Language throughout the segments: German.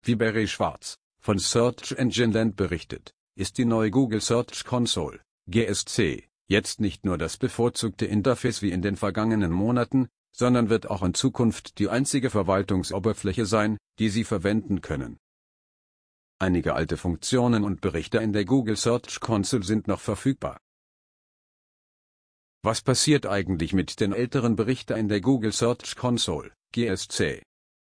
Wie Barry Schwartz von Search Engine Land berichtet, ist die neue Google Search Console, GSC, jetzt nicht nur das bevorzugte Interface wie in den vergangenen Monaten, sondern wird auch in Zukunft die einzige Verwaltungsoberfläche sein, die Sie verwenden können. Einige alte Funktionen und Berichte in der Google Search Console sind noch verfügbar. Was passiert eigentlich mit den älteren Berichten in der Google Search Console, GSC?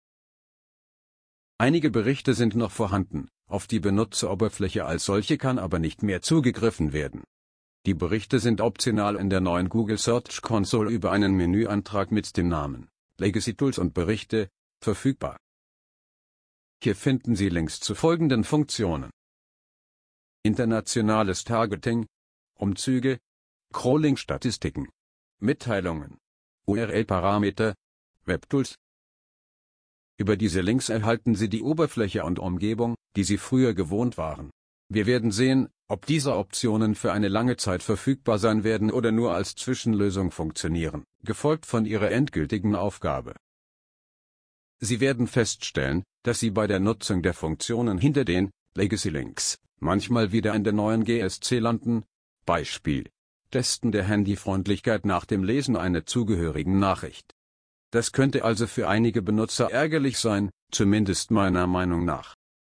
Einige Berichte sind noch vorhanden, auf die Benutzeroberfläche als solche kann aber nicht mehr zugegriffen werden. Die Berichte sind optional in der neuen Google Search Console über einen Menüantrag mit dem Namen Legacy Tools und Berichte verfügbar. Hier finden Sie Links zu folgenden Funktionen: Internationales Targeting, Umzüge, Crawling-Statistiken, Mitteilungen, URL-Parameter, Webtools. Über diese Links erhalten Sie die Oberfläche und Umgebung, die Sie früher gewohnt waren. Wir werden sehen, ob diese Optionen für eine lange Zeit verfügbar sein werden oder nur als Zwischenlösung funktionieren, gefolgt von Ihrer endgültigen Aufgabe. Sie werden feststellen, dass Sie bei der Nutzung der Funktionen hinter den Legacy Links manchmal wieder in der neuen GSC landen. Beispiel: Testen der Handyfreundlichkeit nach dem Lesen einer zugehörigen Nachricht. Das könnte also für einige Benutzer ärgerlich sein, zumindest meiner Meinung nach.